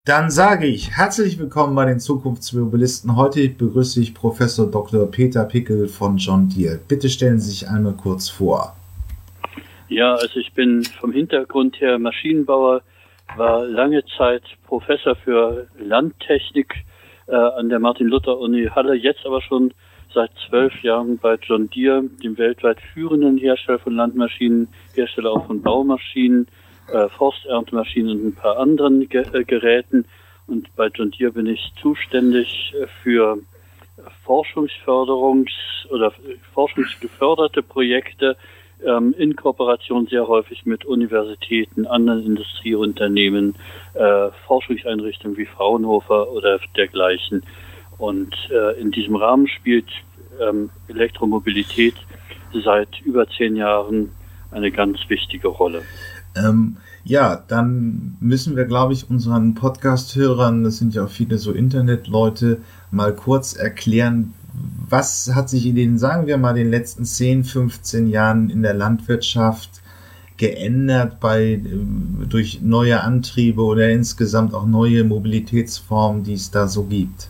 Dann sage ich herzlich willkommen bei den Zukunftsmobilisten. Heute begrüße ich Professor Dr. Peter Pickel von John Deere. Bitte stellen Sie sich einmal kurz vor. Ja, also ich bin vom Hintergrund her Maschinenbauer, war lange Zeit Professor für Landtechnik an der Martin-Luther-Uni Halle, jetzt aber schon seit 12 Jahren bei John Deere, dem weltweit führenden Hersteller von Landmaschinen, Hersteller auch von Baumaschinen, Forsterntemaschinen und ein paar anderen Geräten. Und bei John Deere bin ich zuständig für forschungsgeförderte Projekte in Kooperation sehr häufig mit Universitäten, anderen Industrieunternehmen, Forschungseinrichtungen wie Fraunhofer oder dergleichen. Und in diesem Rahmen spielt Elektromobilität seit über 10 Jahren eine ganz wichtige Rolle. Ja, dann müssen wir, glaube ich, unseren Podcast-Hörern, das sind ja auch viele so Internetleute, mal kurz erklären, was hat sich in den, sagen wir mal, den letzten 10, 15 Jahren in der Landwirtschaft geändert durch neue Antriebe oder insgesamt auch neue Mobilitätsformen, die es da so gibt?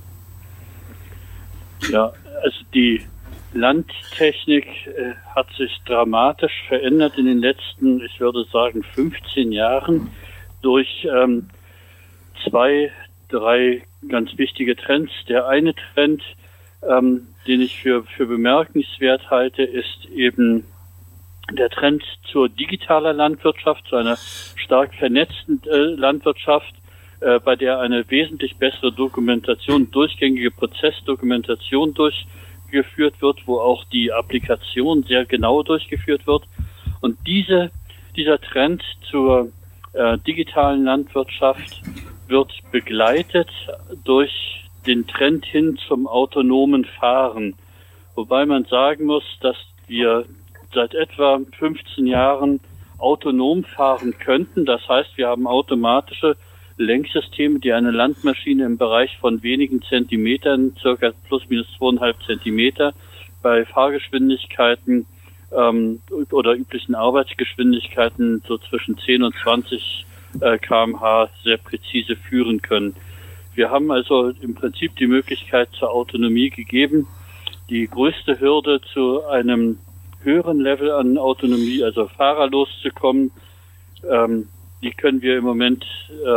Ja, also die Landtechnik hat sich dramatisch verändert in den letzten, ich würde sagen, 15 Jahren durch 2, 3 ganz wichtige Trends. Der eine Trend, den ich für bemerkenswert halte, ist eben der Trend zur digitaler Landwirtschaft, zu einer stark vernetzten Landwirtschaft, bei der eine wesentlich bessere Dokumentation, durchgängige Prozessdokumentation durchgeführt wird, wo auch die Applikation sehr genau durchgeführt wird. Und dieser Trend zur digitalen Landwirtschaft wird begleitet durch den Trend hin zum autonomen Fahren. Wobei man sagen muss, dass wir seit etwa 15 Jahren autonom fahren könnten. Das heißt, wir haben automatische Lenksysteme, die eine Landmaschine im Bereich von wenigen Zentimetern, circa plus minus 2,5 Zentimeter, bei Fahrgeschwindigkeiten oder üblichen Arbeitsgeschwindigkeiten so zwischen 10 und 20 km/h sehr präzise führen können. Wir haben also im Prinzip die Möglichkeit zur Autonomie gegeben. Die größte Hürde zu einem höheren Level an Autonomie, also fahrerlos zu kommen, das können wir im Moment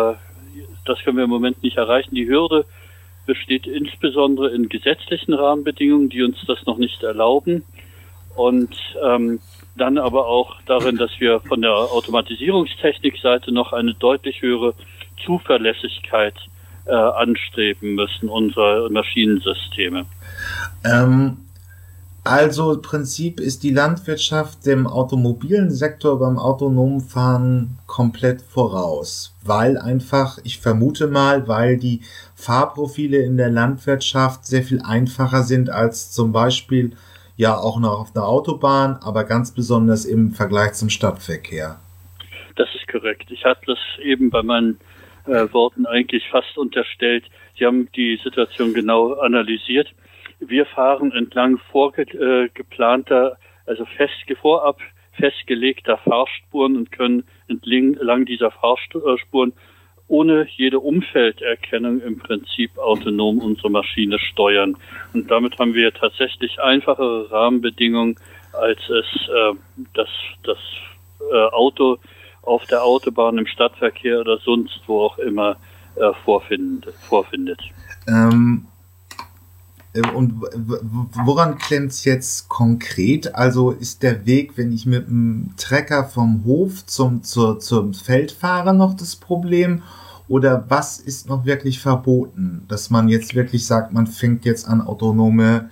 nicht erreichen. Die Hürde besteht insbesondere in gesetzlichen Rahmenbedingungen, die uns das noch nicht erlauben. Und dann aber auch darin, dass wir von der Automatisierungstechnikseite noch eine deutlich höhere Zuverlässigkeit anstreben müssen, unsere Maschinensysteme. Also im Prinzip ist die Landwirtschaft dem automobilen Sektor beim autonomen Fahren komplett voraus, weil einfach, ich vermute mal, weil die Fahrprofile in der Landwirtschaft sehr viel einfacher sind als zum Beispiel ja auch noch auf der Autobahn, aber ganz besonders im Vergleich zum Stadtverkehr. Das ist korrekt. Ich hatte das eben bei meinen Worten eigentlich fast unterstellt. Sie haben die Situation genau analysiert. Wir fahren entlang vorgeplanter, also vorab festgelegter Fahrspuren und können entlang dieser Fahrspuren ohne jede Umfelderkennung im Prinzip autonom unsere Maschine steuern. Und damit haben wir tatsächlich einfachere Rahmenbedingungen, als es das Auto auf der Autobahn, im Stadtverkehr oder sonst wo auch immer vorfindet. Und woran klemmt es jetzt konkret? Also ist der Weg, wenn ich mit dem Trecker vom Hof zum Feld fahre, noch das Problem? Oder was ist noch wirklich verboten? Dass man jetzt wirklich sagt, man fängt jetzt an, autonomes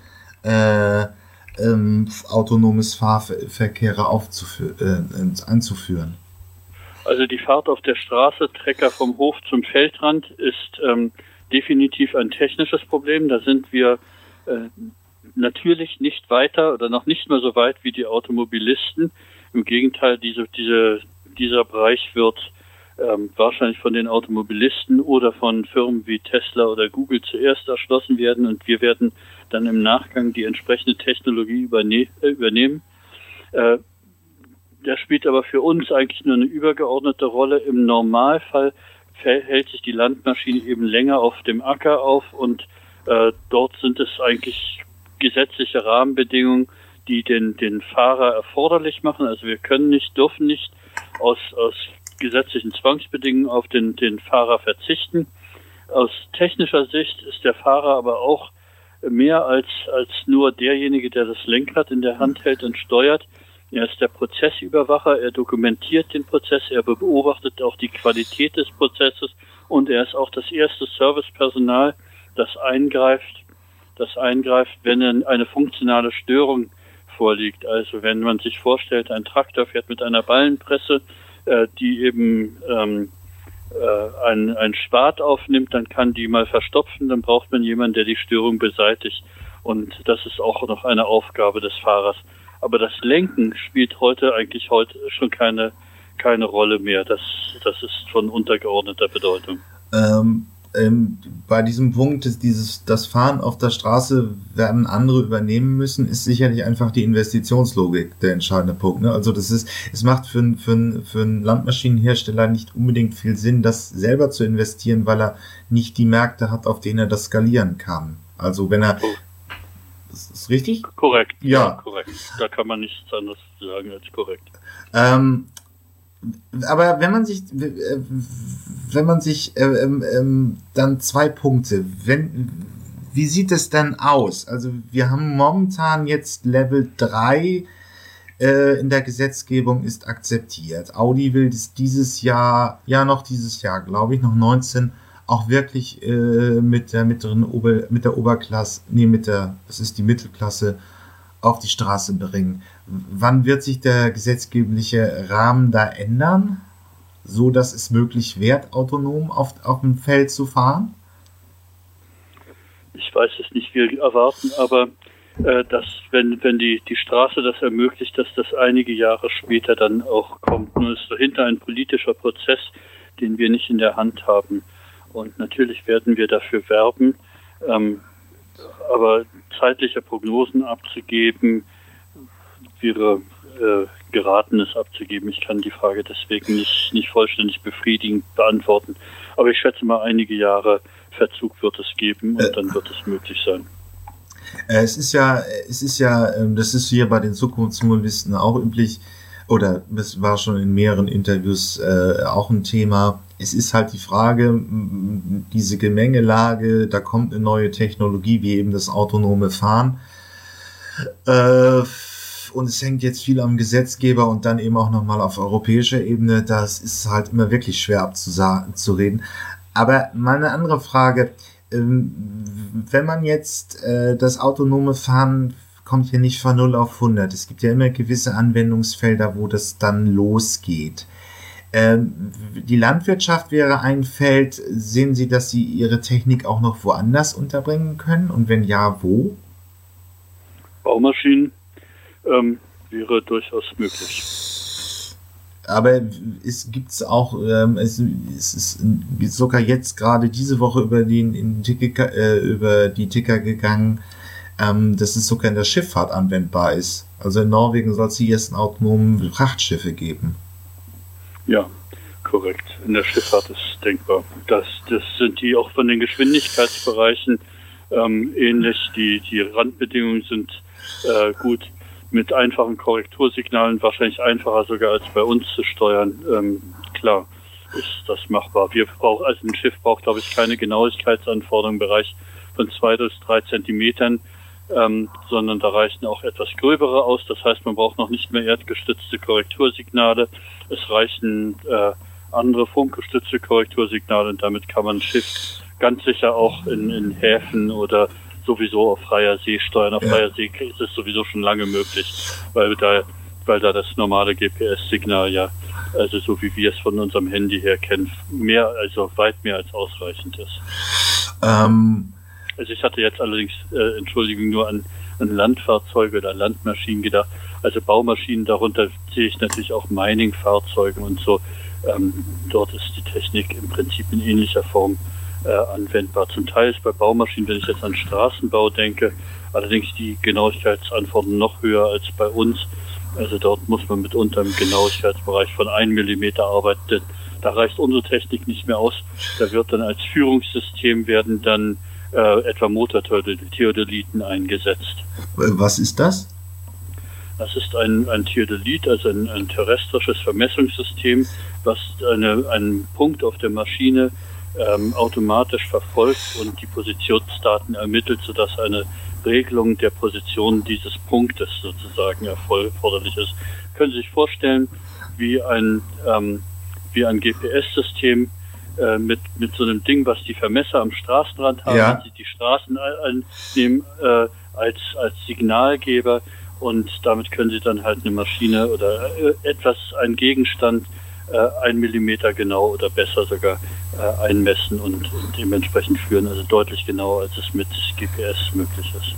Fahrverkehre einzuführen? Also die Fahrt auf der Straße, Trecker vom Hof zum Feldrand, ist definitiv ein technisches Problem. Da sind wir natürlich nicht weiter oder noch nicht mehr so weit wie die Automobilisten. Im Gegenteil, dieser Bereich wird wahrscheinlich von den Automobilisten oder von Firmen wie Tesla oder Google zuerst erschlossen werden und wir werden dann im Nachgang die entsprechende Technologie übernehmen. Der spielt aber für uns eigentlich nur eine übergeordnete Rolle. Im Normalfall hält sich die Landmaschine eben länger auf dem Acker auf und dort sind es eigentlich gesetzliche Rahmenbedingungen, die den Fahrer erforderlich machen. Also wir dürfen nicht aus gesetzlichen Zwangsbedingungen auf den Fahrer verzichten. Aus technischer Sicht ist der Fahrer aber auch mehr als nur derjenige, der das Lenkrad in der Hand hält und steuert. Er ist der Prozessüberwacher, er dokumentiert den Prozess, er beobachtet auch die Qualität des Prozesses und er ist auch das erste Servicepersonal, das eingreift, wenn eine funktionale Störung vorliegt. Also wenn man sich vorstellt, ein Traktor fährt mit einer Ballenpresse, die eben ein Spat aufnimmt, dann kann die mal verstopfen, dann braucht man jemanden, der die Störung beseitigt. Und das ist auch noch eine Aufgabe des Fahrers. Aber das Lenken spielt heute schon keine Rolle mehr. Das ist von untergeordneter Bedeutung. Bei diesem Punkt, das Fahren auf der Straße werden andere übernehmen müssen, ist sicherlich einfach die Investitionslogik der entscheidende Punkt. Ne? Also es macht für einen Landmaschinenhersteller nicht unbedingt viel Sinn, das selber zu investieren, weil er nicht die Märkte hat, auf denen er das skalieren kann. Also wenn er... Ist das richtig? Korrekt. Ja, korrekt. Da kann man nichts anderes sagen als korrekt. Aber wenn man sich dann 2 Punkte, wie sieht es dann aus? Also wir haben momentan jetzt Level 3 in der Gesetzgebung ist akzeptiert. Audi will dieses Jahr, glaube ich, noch 19 auch wirklich mit der Oberklasse, das ist die Mittelklasse, auf die Straße bringen. Wann wird sich der gesetzgebliche Rahmen da ändern, so dass es möglich wird, autonom auf dem Feld zu fahren? Ich weiß es nicht, wir erwarten aber, dass wenn die Straße das ermöglicht, dass das einige Jahre später dann auch kommt. Nur ist dahinter ein politischer Prozess, den wir nicht in der Hand haben. Und natürlich werden wir dafür werben, aber zeitliche Prognosen abzugeben, wäre geratenes abzugeben. Ich kann die Frage deswegen nicht vollständig befriedigend beantworten. Aber ich schätze mal, einige Jahre Verzug wird es geben und dann wird es möglich sein. Es ist ja, das ist hier bei den Zukunftsmodellisten auch üblich, oder es war schon in mehreren Interviews auch ein Thema. Es ist halt die Frage, diese Gemengelage, da kommt eine neue Technologie, wie eben das autonome Fahren. Und es hängt jetzt viel am Gesetzgeber und dann eben auch nochmal auf europäischer Ebene. Das ist halt immer wirklich schwer abzureden. Aber mal eine andere Frage. Wenn man jetzt das autonome Fahren kommt hier nicht von 0 auf 100. Es gibt ja immer gewisse Anwendungsfelder, wo das dann losgeht. Die Landwirtschaft wäre ein Feld. Sehen Sie, dass Sie Ihre Technik auch noch woanders unterbringen können? Und wenn ja, wo? Baumaschinen wäre durchaus möglich. Aber es gibt's auch, es ist sogar jetzt gerade diese Woche über die Ticker gegangen, dass es sogar in der Schifffahrt anwendbar ist. Also in Norwegen soll es die ersten autonomen Frachtschiffe geben. Ja, korrekt. In der Schifffahrt ist denkbar. Das sind die auch von den Geschwindigkeitsbereichen ähnlich. Die Randbedingungen sind gut. Mit einfachen Korrektursignalen wahrscheinlich einfacher sogar als bei uns zu steuern. Klar ist das machbar. Also ein Schiff braucht, glaube ich, keine Genauigkeitsanforderungen im Bereich von 2 bis 3 Zentimetern, sondern da reichen auch etwas gröbere aus. Das heißt, man braucht noch nicht mehr erdgestützte Korrektursignale. Es reichen andere funkgestützte Korrektursignale und damit kann man ein Schiff ganz sicher auch in Häfen oder sowieso auf freier See steuern. Auf freier See ist es sowieso schon lange möglich, weil da das normale GPS-Signal ja, also so wie wir es von unserem Handy her kennen, weit mehr als ausreichend ist. Also ich hatte jetzt allerdings, nur an Landfahrzeuge oder Landmaschinen gedacht. Also Baumaschinen, darunter sehe ich natürlich auch Mining-Fahrzeuge und so. Dort ist die Technik im Prinzip in ähnlicher Form anwendbar. Zum Teil ist bei Baumaschinen, wenn ich jetzt an Straßenbau denke, allerdings die Genauigkeitsanforderungen noch höher als bei uns. Also dort muss man mitunter im Genauigkeitsbereich von 1 Millimeter arbeiten. Da reicht unsere Technik nicht mehr aus. Da wird dann als Führungssystem werden dann etwa Motortheodoliten eingesetzt. Was ist das? Das ist ein Theodolit, also ein terrestrisches Vermessungssystem, was einen Punkt auf der Maschine automatisch verfolgt und die Positionsdaten ermittelt, sodass eine Regelung der Position dieses Punktes sozusagen erforderlich ist. Können Sie sich vorstellen, wie ein GPS-System mit so einem Ding, was die Vermesser am Straßenrand haben, wenn sie die Straßen nehmen als Signalgeber, und damit können sie dann halt eine Maschine oder einen Gegenstand 1 Millimeter genau oder besser sogar einmessen und dementsprechend führen, also deutlich genauer, als es mit GPS möglich ist.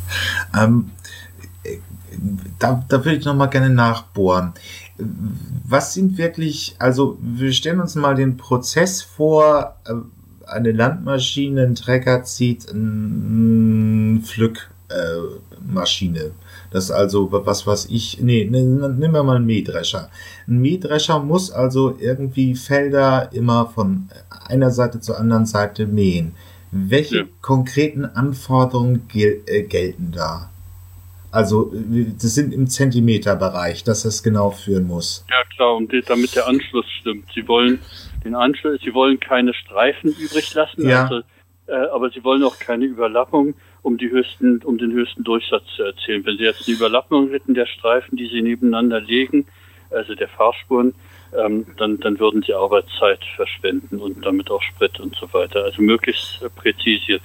Da würde ich nochmal gerne nachbohren. Was sind wirklich, also wir stellen uns mal den Prozess vor, eine Landmaschine, ein Trecker zieht eine Pflückmaschine. Das ist also, nehmen wir mal einen Mähdrescher. Ein Mähdrescher muss also irgendwie Felder immer von einer Seite zur anderen Seite mähen. Welche konkreten Anforderungen gelten da? Also, das sind im Zentimeterbereich, dass das genau führen muss. Ja, klar, und damit der Anschluss stimmt. Sie wollen keine Streifen übrig lassen, aber sie wollen auch keine Überlappung, um den höchsten Durchsatz zu erzielen. Wenn Sie jetzt eine Überlappung hätten der Streifen, die Sie nebeneinander legen, also der Fahrspuren, dann würden Sie Arbeitszeit verschwenden und damit auch Sprit und so weiter. Also möglichst präzise.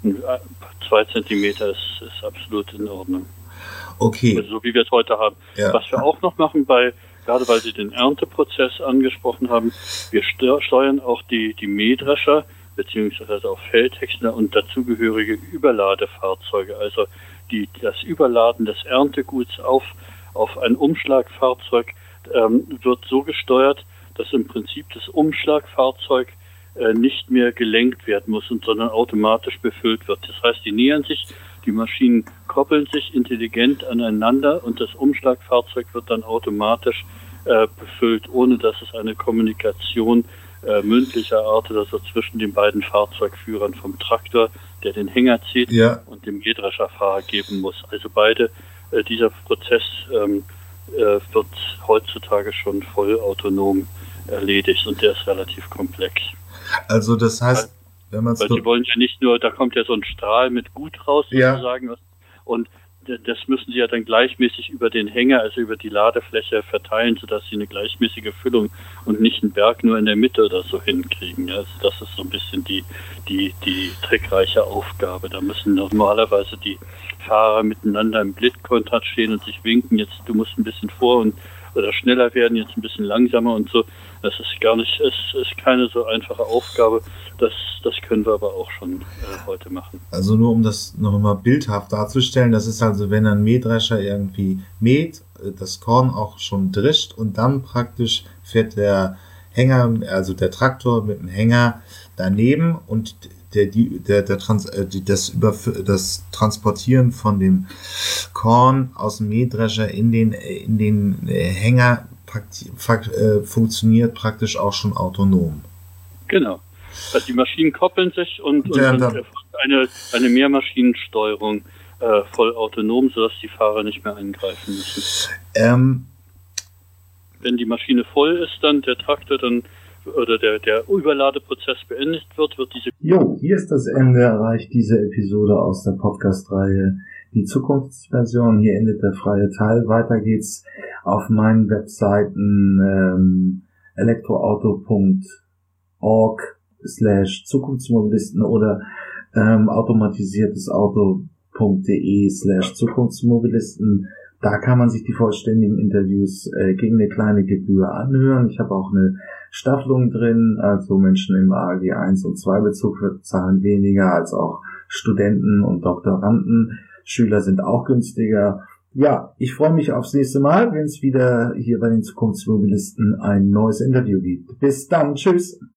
2 Zentimeter ist absolut in Ordnung. Okay. Also so wie wir es heute haben. Ja. Was wir auch noch machen, gerade weil Sie den Ernteprozess angesprochen haben, wir steuern auch die Mähdrescher beziehungsweise auch Feldhäcksler und dazugehörige Überladefahrzeuge. Also das Überladen des Ernteguts auf ein Umschlagfahrzeug wird so gesteuert, dass im Prinzip das Umschlagfahrzeug nicht mehr gelenkt werden muss, sondern automatisch befüllt wird. Das heißt, die nähern sich, die Maschinen koppeln sich intelligent aneinander und das Umschlagfahrzeug wird dann automatisch befüllt, ohne dass es eine Kommunikation mündlicher Art oder so zwischen den beiden Fahrzeugführern vom Traktor, der den Hänger zieht, und dem Mähdrescherfahrer geben muss. Also dieser Prozess wird heutzutage schon voll autonom erledigt und der ist relativ komplex. Also das heißt, wenn man es... Weil sie wollen ja nicht nur, da kommt ja so ein Strahl mit Gut raus sozusagen, und das müssen sie ja dann gleichmäßig über den Hänger, also über die Ladefläche verteilen, sodass sie eine gleichmäßige Füllung und nicht einen Berg nur in der Mitte oder so hinkriegen. Also das ist so ein bisschen die trickreiche Aufgabe. Da müssen normalerweise die Fahrer miteinander im Blickkontakt stehen und sich winken, jetzt du musst ein bisschen oder schneller werden, jetzt ein bisschen langsamer und so. Das ist keine so einfache Aufgabe. Das können wir aber auch schon heute machen. Also nur um das noch mal bildhaft darzustellen, das ist also, wenn ein Mähdrescher irgendwie mäht, das Korn auch schon drischt und dann praktisch fährt der Hänger, also der Traktor mit dem Hänger daneben und das Transportieren von dem Korn aus dem Mähdrescher in den Hänger funktioniert praktisch auch schon autonom. Genau. Also die Maschinen koppeln sich und eine Mehrmaschinensteuerung voll autonom, sodass die Fahrer nicht mehr eingreifen müssen. Wenn die Maschine voll ist, dann der Traktor oder der Überladeprozess beendet wird diese... Hier ist das Ende erreicht, diese Episode aus der Podcast-Reihe Die Zukunftsversion. Hier endet der freie Teil. Weiter geht's auf meinen Webseiten elektroauto.org/Zukunftsmobilisten oder automatisiertesauto.de/Zukunftsmobilisten. Da kann man sich die vollständigen Interviews gegen eine kleine Gebühr anhören. Ich habe auch eine Staffelung drin, also Menschen im AG 1 und 2 Bezug zahlen weniger als auch Studenten und Doktoranden. Schüler sind auch günstiger. Ja, ich freue mich aufs nächste Mal, wenn es wieder hier bei den Zukunftsmobilisten ein neues Interview gibt. Bis dann, tschüss!